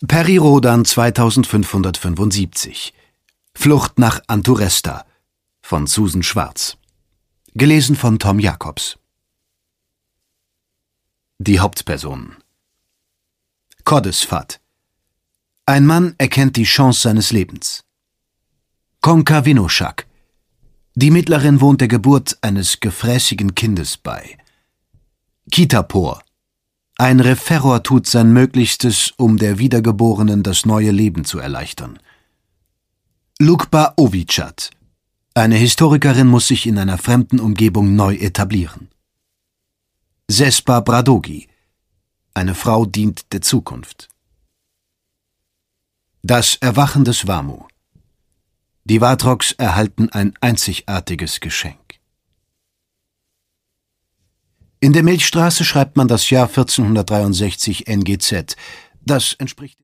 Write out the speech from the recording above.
Peri Rodan 2575. Flucht nach Anturesta von Susan Schwarz. Gelesen von Tom Jacobs. Die Hauptpersonen: Kodesfat. Ein Mann erkennt die Chance seines Lebens. Konka Winoschak. Die Mittlerin wohnt der Geburt eines gefräßigen Kindes bei. Kitapor. Ein Referor tut sein Möglichstes, um der Wiedergeborenen das neue Leben zu erleichtern. Lukba Ovicat. Eine Historikerin muss sich in einer fremden Umgebung neu etablieren. Sespa Bradogi. Eine Frau dient der Zukunft. Das Erwachen des Wamu. Die Vatroks erhalten ein einzigartiges Geschenk. In der Milchstraße schreibt man das Jahr 1463 NGZ. Das entspricht